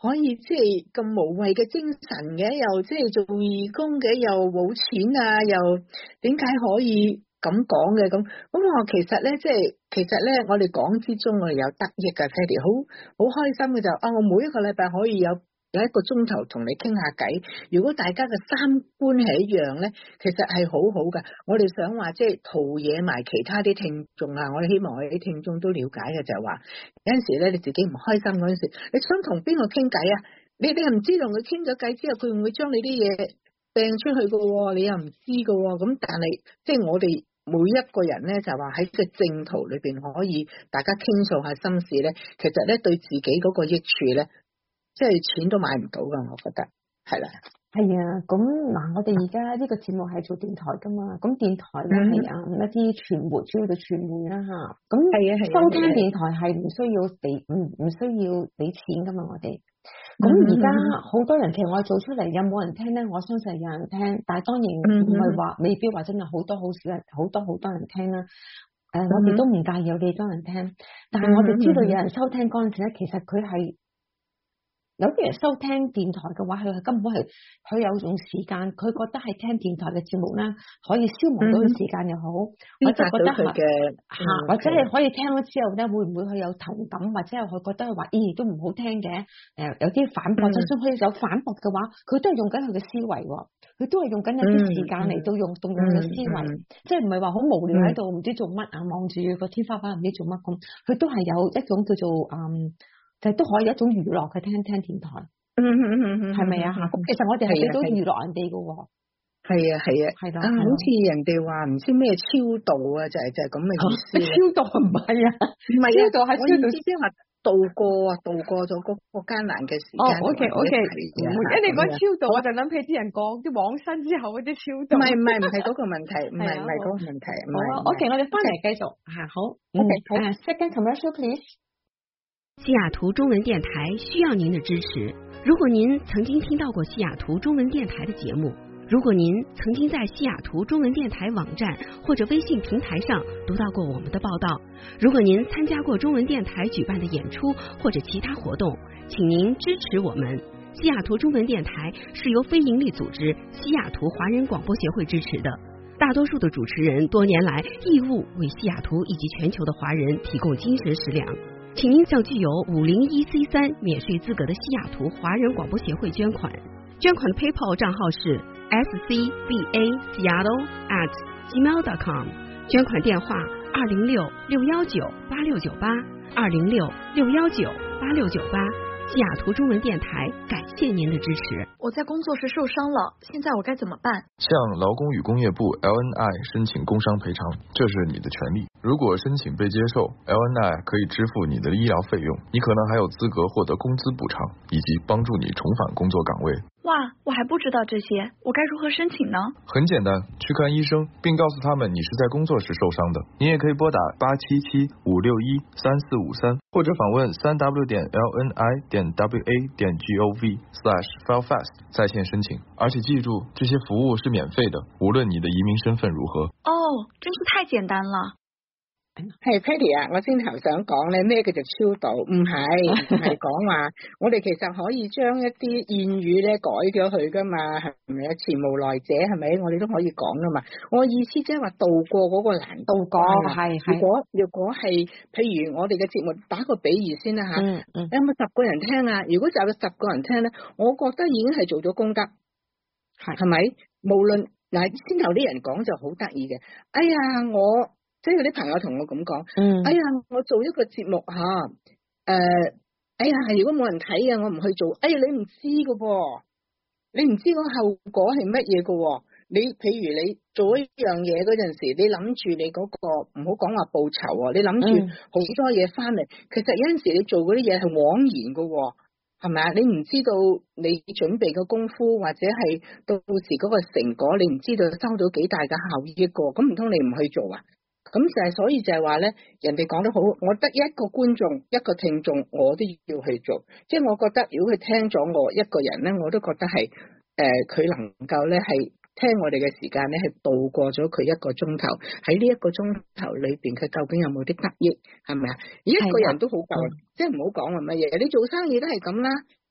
可以即係咁無謂嘅精神嘅，又即係做義工嘅，又冇錢啊，又點解可以咁講嘅咁？咁我其實咧，即係其實咧，我哋講之中我哋有得益嘅 Patty， 好好開心嘅就啊，我每一個禮拜可以有。有一個鐘頭同你傾下偈，如果大家嘅三觀係一樣咧，其實係好好噶。我哋想話即係陶冶埋其他啲聽眾啊，我哋希望我哋啲聽眾都了解嘅就係話，有陣時咧你自己唔開心嗰陣時，你想同邊個傾偈啊？你你又唔知同佢傾咗偈之後，佢會唔會將你啲嘢掟出去噶？你又唔知噶。咁但係即係我哋每一個人咧，就話喺個正途裏邊可以大家傾訴下心事咧，其實咧對自己嗰個益處咧。即係錢都買唔到噶，我覺得係啦。 係啊，咁嗱，我哋而家呢個節目係做電台噶嘛，咁電台咧係啊一啲傳媒主要嘅傳媒啦吓，咁係啊係收聽電台係唔需要俾唔唔需要俾錢噶嘛，我哋。咁而家好多人其實我做出嚟有冇人聽咧？我相信有人聽，但係當然唔係話未必話真係好多好少人，好多好多人聽啦。誒、呃，我哋都唔介意有幾多人聽，但係我哋知道有人收聽嗰陣時咧，其實佢係。有啲人收聽電台嘅話，佢係根本係佢有種時間，佢覺得係聽電台嘅節目啦，可以消磨到佢時間又好，或者覺得係吓，或者係可以聽咗之後咧，會唔會佢有同感，或者係佢覺得佢話咦都唔好聽嘅，誒有啲反駁，就算佢有反駁嘅話，佢都係用緊佢嘅思維，佢都係用緊一啲時間嚟到用動用佢嘅思維，即係唔係話好無聊喺度唔知做乜啊，望住個天花板唔知做乜咁，佢都係有一種叫做嗯。就都可以一種娛樂嘅聽聽電台，嗯嗯嗯嗯，係咪啊？咁其實我哋係俾到娛樂人哋嘅喎，係啊係啊，係啦，好似人哋話唔知咩超度啊，就係就係咁嘅意思。超度唔係啊，唔係啊，超度係超度，即係話度過啊，度過咗嗰個艱難嘅時間。哦 ，OK OK，一你講超度，我就諗起啲人講啲往生之後嗰啲超度。唔係唔係唔係嗰個問題，唔係唔係嗰個問題。好啊 ，OK，我哋翻嚟繼續嚇，好 ，OK，好 ，second commercial please。 西雅圖中文電台需要您的支持。如果您曾經聽到過西雅圖中文電台的節目，如果您曾經在西雅圖中文電台網站或者微信平台上讀到過我們的報道，如果您參加過中文電台舉辦的演出或者其他活動，請您支持我們。西雅圖中文電台是由非營利組織西雅圖華人廣播協會支持的，大多數的主持人多年來義務為西雅圖以及全球的華人提供精神食糧。請您向具有五零一 C 三免稅資格的西雅圖華人廣播協會捐款，捐款的 PayPal 賬號是 s c b a seattle at gmail dot com， 捐款電話二零六六幺九八六九八二零六六幺九八六九八。西雅圖中文電台感謝您的支持。 我在工作時受傷了，現在我該怎麼辦？ 向勞工與工業部 L N I 申請工傷賠償，這是你的權利。如果申請被接受， L N I 可以支付你的醫療費用，你可能還有資格獲得工資補償，以及幫助你重返工作崗位。 哇，我還不知道這些，我該如何申請呢？ 很簡單，去看醫生，並告訴他們你是在工作時受傷的。你也可以撥打八七七五六一三四五三，或者訪問三 w 點 l n i 點 w a 點 gov slash filefast 在線申請。而且記住，這些服務是免費的，無論你的移民身份如何。 哦，真是太簡單了。 係 Patty 啊，我先頭想講咧，咩叫做超度？唔係唔係講話，我哋其實可以將一啲諺語咧改咗佢噶嘛，係咪啊？前無來者係咪？我哋都可以講噶嘛。我意思即係話渡過嗰個難渡過，係係。如果如果係，譬如我哋嘅節目打個比喻先啦吓，嗯嗯，有冇十個人聽啊？如果就有十個人聽咧，我覺得已經係做咗功德，係係咪？無論嗱，先頭啲人講就好得意嘅，哎呀我。即係有啲朋友同我咁講，嗯，哎呀，我做一個節目吓，誒、呃，哎呀，如果冇人睇啊，我唔去做，哎呀，你唔知噶噃，你唔知個後果係乜嘢噶，你譬如你做一樣嘢嗰陣時，你諗住你嗰、那個唔好講話報酬啊，你諗住好多嘢翻嚟，其實有陣時你做嗰啲嘢係枉然噶，係咪啊？你唔知道你準備嘅功夫或者係到時嗰個成果，你唔知道收到幾大嘅效益個，咁唔通你唔去做啊？咁就係，所以就係話咧，人哋講得好，我得一個觀眾，一個聽眾，我都要去做。即係我覺得，如果佢聽咗我一個人咧，我都覺得係誒，佢、呃、能夠咧係聽我哋嘅時間咧，係度過咗佢一個鐘頭。喺呢一個鐘頭裏邊，佢究竟有冇啲得益？係咪啊？一個人都好夠，即係唔好講話乜嘢。你做生意都係咁啦。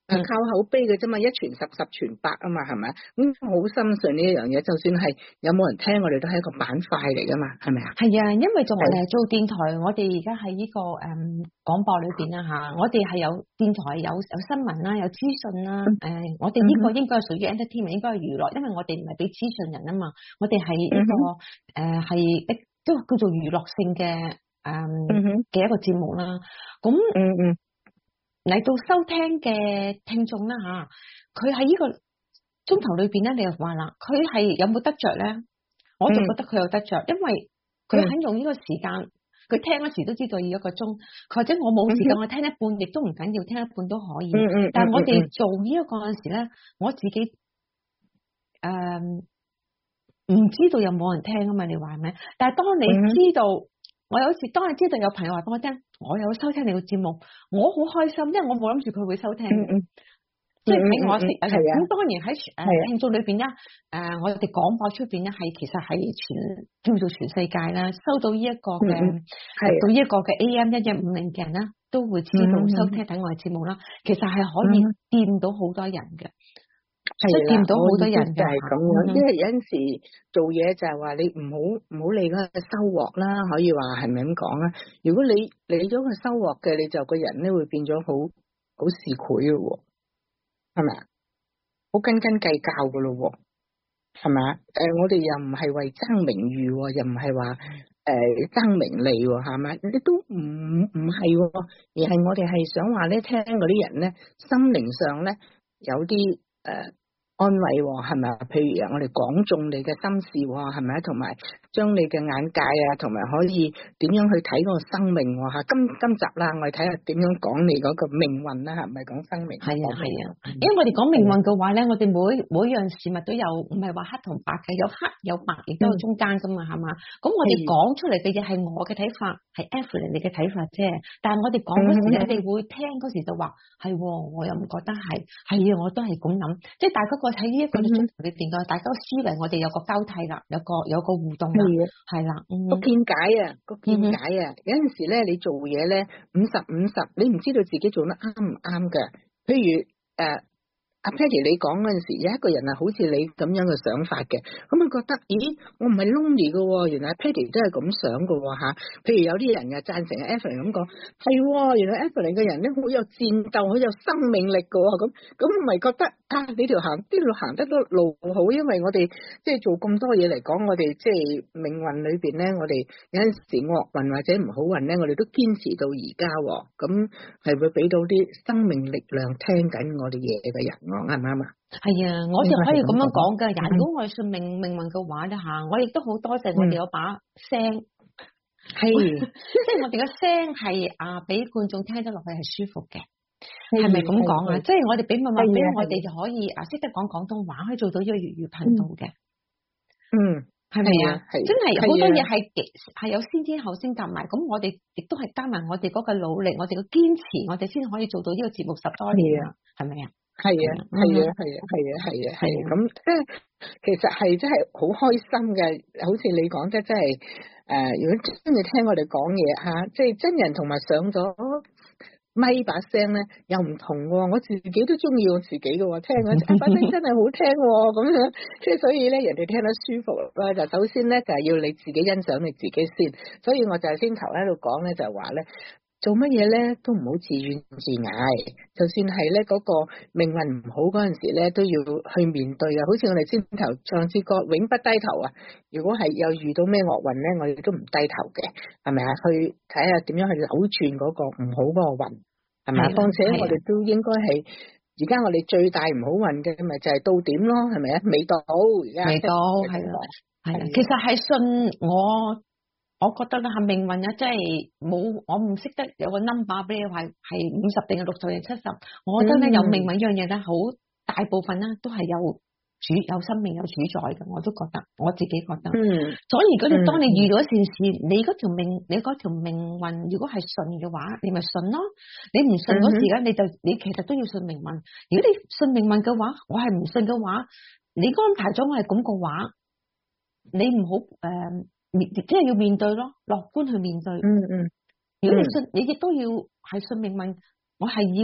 啊靠口碑嘅啫嘛，一傳十十傳百啊嘛，係咪？咁我好深信呢一樣嘢，就算係有冇人聽，我哋都係一個板塊嚟噶嘛，係咪啊？ 係啊，因為做誒做電台，我哋而家喺呢個誒廣播裏邊啦嚇，我哋係有電台有有新聞啦，有資訊啦，誒、呃，我哋呢個應該係屬於 entertainment，應該係娛樂，因為我哋唔係俾資訊人啊嘛，我哋係呢個誒係一都叫做娛樂性嘅誒嘅一個節目啦，咁嗯嗯。嚟到收聽嘅聽眾啦吓，佢喺呢個鐘頭裏邊咧，你又話啦，佢係有冇得着咧？我就覺得佢有得着，因為佢肯用呢個時間，佢聽嗰時都知道要一個鐘，或者我冇時間，我聽一半亦都唔緊要，聽一半都可以。但係我哋做呢一個陣時咧，我自己誒唔知道有冇人聽啊嘛？你話係咪？但係當你知道。我有時當你知道有朋友話俾我聽，我有收聽你個節目，我好開心，因為我冇諗住佢會收聽，即係喺我識咁、嗯嗯、當然喺誒聽眾裏邊咧，誒、呃、我哋廣播出邊咧係其實係全叫做全世界啦，收到呢一個嘅、嗯、到呢一個嘅 A M 一一五零嘅人啦，都會知道收聽睇我嘅節目啦、嗯。其實係可以掂到好多人嘅。即係見到好多人就係咁樣、嗯，因為有陣時做嘢就係話你唔好唔好理嗰個收穫啦，可以話係咪咁講啊？如果你理咗個收穫嘅，你就個人咧會變咗好好市儈咯，係咪啊？好斤斤計較噶咯，係咪啊？誒、呃，我哋又唔係為爭名譽，又唔係話誒爭名利，係咪？你都唔唔係，而係我哋係想話咧，聽嗰啲人咧，心靈上咧有啲誒。呃安慰係咪啊？譬如啊，我哋講中你嘅心事係咪啊？同埋將你嘅眼界啊，同埋可以點樣去睇嗰個生命吓？今今集啦，我哋睇下點樣講你嗰個命運啦，係咪講生命？ 係啊係啊，因為我哋講命運嘅話咧，我哋每每樣事物都有，唔係話黑同白嘅，有黑有白，亦都有中間噶嘛，係嘛？咁我哋講出嚟嘅嘢係我嘅睇法，係 Evelyn 你嘅睇法啫。但係我哋講嗰時，你哋會聽嗰時就話係，我又唔覺得係，係啊，我都係咁諗，即係大家個。喺呢一個鐘頭裏邊嘅，大家思維我哋有個交替啦，有個有個互動啦，係啦， 個見解啊，個見解啊，有陣時咧你做嘢咧五十五十，你唔知道自己做得啱唔啱嘅。譬如誒阿 Patty 你講嗰陣時，有一個人啊，好似你咁樣嘅想法嘅，咁佢覺得，咦，我唔係 lonely 嘅，原來 Patty 都係咁想嘅吓。譬如有啲人又贊成 Evelyn 咁講，係，原來 Evelyn 嘅人咧好有戰鬥，好有生命力嘅，咁咁咪覺得啊，你條行呢條行得都路好，因為我哋即係做咁多嘢嚟講，我哋即係命運裏邊咧，我哋有陣時惡運或者唔好運咧，我哋都堅持到而家，咁係會俾到啲生命力量聽緊我哋嘢嘅人。啱唔啱啊？ 係啊，我就可以咁樣講噶。如果我係信命命運嘅話咧吓，我亦都好多謝我哋有把聲，係、嗯，即係我哋嘅聲係啊，俾觀眾聽得落去係舒服嘅，係咪咁講啊？即係我哋俾密碼俾我哋就可以啊，識得講廣東話，可以做到呢個粵語頻道嘅。嗯，係咪啊？真係好多嘢係係有先天後先夾埋，咁我哋亦都係加埋我哋嗰個努力，我哋嘅堅持，我哋先可以做到呢個節目十多年啊，係咪啊？ 係啊，係啊，係啊，係啊，係啊，係咁，即係其實係真係好開心嘅，好似你講得真係誒，如果真係聽我哋講嘢吓，即係真人同埋上咗咪把聲咧又唔同喎，我自己都中意我自己嘅喎，聽嗰把聲真係好聽咁樣，即係所以咧人哋聽得舒服啦。就首先咧就係要你自己欣賞你自己先，所以我就係先頭喺度講咧就係話咧。做乜嘢咧都唔好自怨自艾，就算係咧嗰個命運唔好嗰陣時咧，都要去面對啊！好似我哋先頭唱支歌永不低頭啊！如果係有遇到咩惡運咧，我哋都唔低頭嘅，係咪啊？去睇下點樣去扭轉嗰個唔好嗰個運，係咪啊？況且我哋都應該係而家我哋最大唔好運嘅咪就係到點咯，係咪啊？未到，而家未到，係啦，係啦，其實係信我。我覺得咧係命運啊，真係冇我唔識得有個 number 俾你話係五十定係六十定七十，我覺得咧有命運一樣嘢咧，好大部分咧都係有主有生命有主宰嘅，我都覺得我自己覺得。嗯。所以如果你當你遇到一件事，你嗰條命你嗰條命運如果係順嘅話，你咪順咯。你唔順嗰時咧，你就你其實都要信命運。如果你信命運嘅話，我係唔信嘅話，你安排咗我係咁嘅話，你唔好誒。呃即係要面對咯，樂觀去面對。嗯嗯。如果你信，嗯、你亦都要係信命運，我係要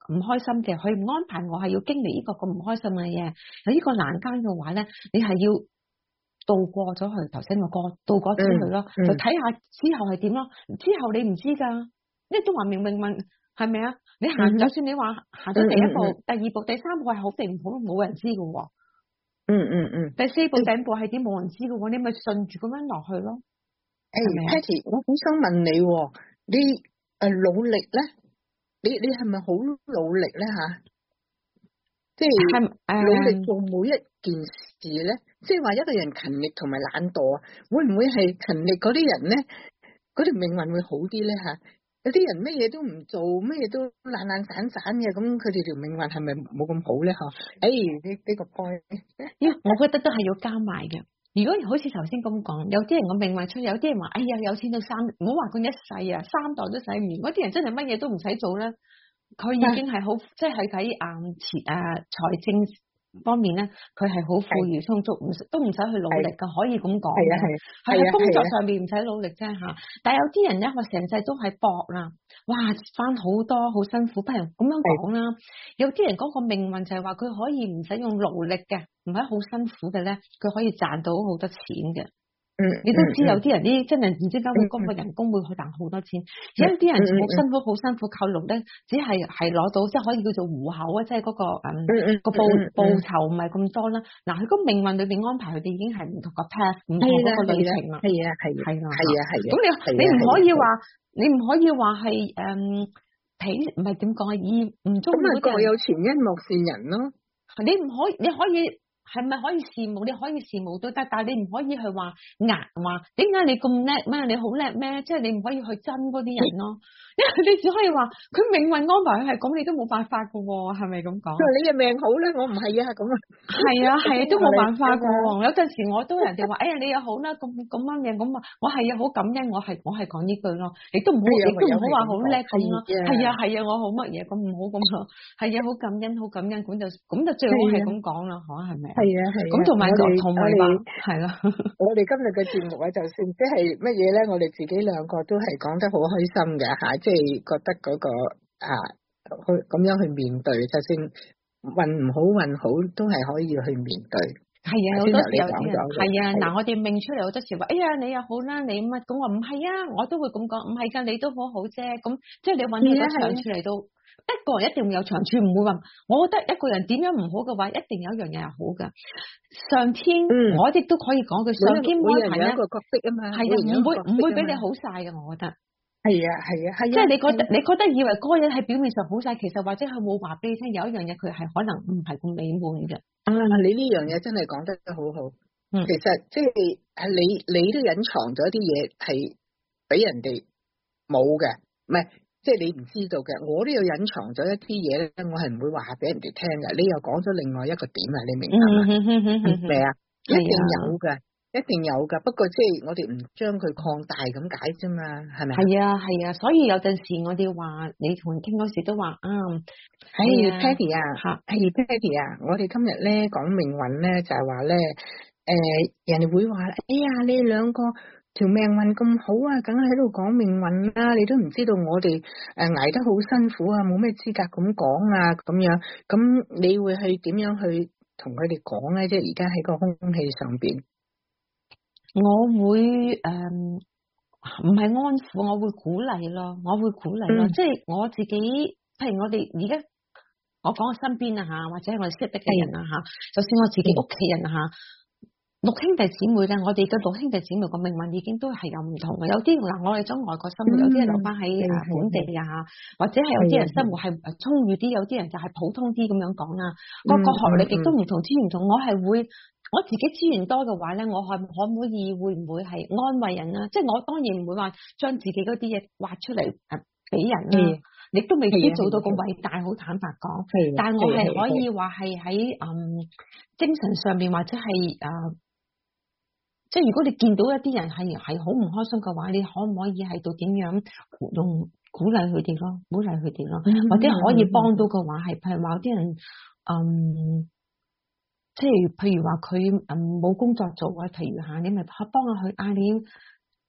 唔開心嘅，佢唔安排我係要經歷呢個咁唔開心嘅嘢，有呢個難關嘅話咧，你係要渡過咗去頭先個歌，渡過咗去咯，嗯嗯、就睇下之後係點咯。之後你唔知噶，因為都話明命運係咪啊？你行、嗯、就算你話行咗第一步、嗯嗯、第二步、第三步係好定唔好，冇人知噶。 嗯嗯嗯。 第四步、第五步係點冇人知噶，你咪順住咁樣落去咯。 誒、hey, Patty， 我好想問你，你誒努力咧？你你係咪好努力咧吓？即係努力做每一件事咧，即係話一個人勤力同埋懶惰啊，會唔會係勤力嗰啲人咧，嗰條命運會好啲咧吓？有啲人乜嘢都唔做，乜嘢都懶懶散散嘅，咁佢哋條命運係咪冇咁好咧？嗬？誒，呢呢個 point， 我覺得都係要加埋嘅。如果好似頭先咁講，有啲人個命運出，有啲人話，哎呀，有錢到三，唔好話佢一世啊，三代都使唔完。嗰啲人真係乜嘢都唔使做咧，佢已經係好，即係喺誒錢誒財政方面咧，佢係好富裕充足，唔都唔使去努力噶，可以咁講。係啊係，係喺工作上面唔使努力啫吓。但係有啲人咧，話成世都係搏啦，哇，翻好多好辛苦，不如咁樣講啦。有啲人嗰個命運就係話佢可以唔使用勞力嘅，唔係好辛苦嘅咧，佢可以賺到好多錢嘅。嗯，你都知有啲人啲真係唔知點解會嗰個人工會去賺好多錢，而有啲人好辛苦好辛苦靠勞力，只係係攞到即係可以叫做糊口啊，即係嗰個誒個報報酬唔係咁多啦。嗱，佢個命運裏邊安排佢哋已經係唔同個 path 唔同嗰個旅程啦。係啊係係啊係啊係。咁你你唔可以話你唔可以話係誒睇唔係點講啊？以唔中意嗰啲人各有前因莫羨人咯。你唔可以你可以。係咪可以羨慕？你可以羨慕都得，但係你唔可以去話壓話點解你咁叻咩？你好叻咩？即係你唔可以去憎嗰啲人咯，因為你只可以話佢命運安排佢係咁，你都冇辦法噶喎，係咪咁講？ 你嘅命好咧，我唔係啊，咁啊， 係啊係啊，都冇辦法噶。有陣時我都人哋話，哎呀你又好啦，咁咁啱嘅，咁啊，我係啊好感恩，我係我係講呢句咯，亦都唔好，亦都唔好話好叻咁咯。係啊係啊，我好乜嘢咁唔好咁咯。係啊，好感恩好感恩，咁就咁就最好係咁講啦，嗬係咪？ 係啊係， 咁同埋同埋話係啦， 我哋今日嘅節目啊，就算即係乜嘢咧，我哋自己兩個都係講得好開心嘅吓，即係覺得嗰個啊去咁樣去面對，就算運唔好運好，都係可以去面對。 係啊，好多時有啲人係啊，嗱我哋命出嚟好多時話，哎呀你又好啦，你乜咁話唔係啊，我都會咁講，唔係噶，你都好好啫，咁即係你揾到個長處嚟到。一個人一定會有長處，唔會話。我覺得一個人點樣唔好嘅話，一定有一樣嘢係好嘅。上天，嗯、我亦都可以講句，上天安排一個角色啊嘛，係啊，唔會唔會俾你好晒嘅。我覺得係啊係啊係啊， 即係你覺得你覺得以為嗰個人喺表面上好晒，其實或者佢冇話俾你聽，有一樣嘢佢係可能唔係咁美滿嘅。 啊，你呢樣嘢真係講得好好。嗯、其實即係係你你都隱藏咗啲嘢係俾人哋冇嘅，唔係。即係你唔知道嘅，我都有隱藏咗一啲嘢咧，我係唔會話俾人哋聽嘅。你又講咗另外一個點啊，你明白嗎？係啊，一定有嘅，一定有噶。不過即係我哋唔將佢擴大咁解啫嘛，係咪？係啊係啊，所以有陣時我哋話你同人傾嗰時都話啊， 係 Patty 啊，係 Patty 啊，我哋今日咧講命運咧就係話咧，誒人哋會話，哎呀你兩個。條命運咁好啊，梗係喺度講命運啦！你都唔知道我哋誒捱得好辛苦啊，冇咩資格咁講啊，咁樣咁你會去點樣去同佢哋講咧？即係而家喺個空氣上邊， 我會誒唔係安撫，我會鼓勵咯，我會鼓勵咯，嗯、即係我自己，譬如我哋而家我講我身邊啊吓，或者我哋識得嘅人啊吓，就算我自己屋企人啊吓。六兄弟姊妹咧，我哋嘅六兄弟姊妹個命運已經都係有唔同嘅，有啲嗱我哋喺外國生活，有啲人留翻喺啊本地啊，或者係有啲人生活係充裕啲，有啲人就係普通啲咁樣講啦。個個學歷亦都唔同，資源唔同。我係會我自己資源多嘅話咧，我係可唔可以會唔會係安慰人啦？即係我當然唔會話將自己嗰啲嘢挖出嚟誒俾人啦，亦都未必做到咁偉大。好坦白講，但係我係可以話係喺嗯精神上面或者係誒。即係如果你見到一啲人係係好唔開心嘅話，你可唔可以喺度點樣用鼓勵佢哋咯，鼓勵佢哋咯，嗯、或者可以幫到嘅話，係譬如話有啲人，嗯，即係譬如話佢嗯冇工作做啊，譬如吓你咪幫下佢啊，你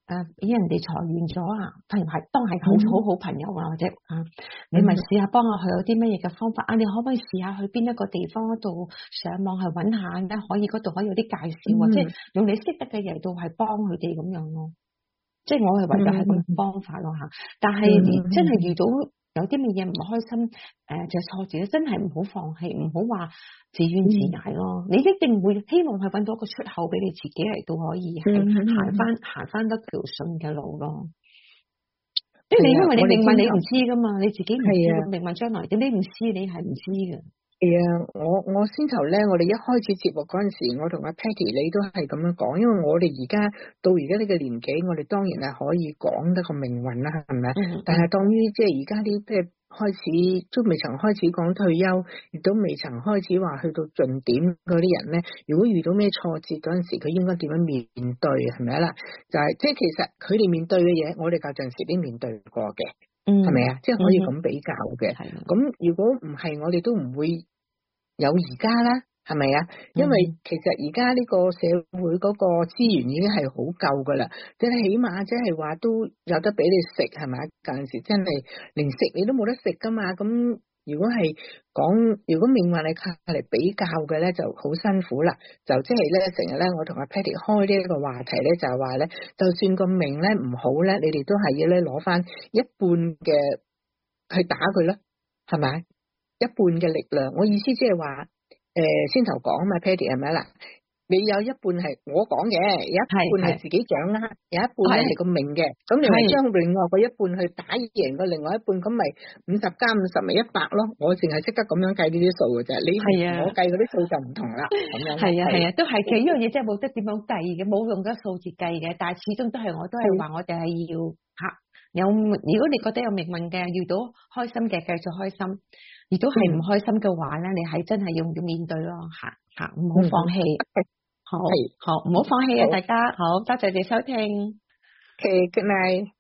誒俾人哋裁員咗啊，譬如係當係好好好朋友啊，或者啊，你咪試下幫下佢有啲乜嘢嘅方法啊？你可唔可以試下去邊一個地方嗰度上網去揾下咧？可以嗰度可以有啲介紹，或者用你識得嘅嘢度係幫佢哋咁樣咯。即係我係為咗係個方法咯嚇，但係真係遇到有啲乜嘢唔開心，誒、呃、就挫折，真係唔好放棄，唔好話自怨自艾咯。你一定會希望係揾到一個出口俾你自己嚟到可以係行翻行翻得條順嘅路咯。即係你因為你命運你唔知噶嘛，你自己唔知命運將來點，你唔知你係唔知嘅。 係啊，我我先頭咧，我哋一開始節目嗰陣時，我同阿 Patty 你都係咁樣講，因為我哋而家到而家呢個年紀，我哋當然係可以講得個命運啦，係咪？嗯、但係當於即係而家啲即係開始都未曾開始講退休，亦都未曾開始話去到盡點嗰啲人咧，如果遇到咩挫折嗰陣時，佢應該點樣面對，係咪啦？就係、是、即係其實佢哋面對嘅嘢，我哋舊陣時都面對過嘅。嗯，係咪啊？即係可以咁比較嘅。咁、嗯、如果唔係，我哋都唔會有而家啦，係咪啊？因為其實而家呢個社會嗰個資源已經係好夠噶啦，即係起碼即係話都有得俾你食，係咪？嗰陣時真係連食你都冇得食噶嘛。咁如果係講，如果命運係靠嚟比較嘅咧，就好辛苦啦。就即係咧，成日咧，我同阿 Patty 開呢一個話題咧，就係話咧，就算個命咧唔好咧，你哋都係要咧攞翻一半嘅去打佢啦，係咪？一半嘅力量，我意思即係話，誒、呃，先頭講嘛 Patty 係咪啦？你有一半係我講嘅，有一半係自己掌握，有一半咧係個命嘅，咁你咪將另外嗰一半去打贏個另外一半，咁咪五十加五十咪一百咯。我淨係識得咁樣計呢啲數嘅啫，你我計嗰啲數就唔同啦。咁樣係啊係啊，都係嘅，呢樣嘢真係冇得點樣計嘅，冇用咗數字計嘅，但係始終都係我都係話我哋係要吓有，如果你覺得有命運嘅，遇到開心嘅繼續開心，如果係唔開心嘅話咧，你係真係要要面對咯，吓吓唔好放棄。好，好，唔好放棄啊！大家好，多謝你收聽。 Okay, good night.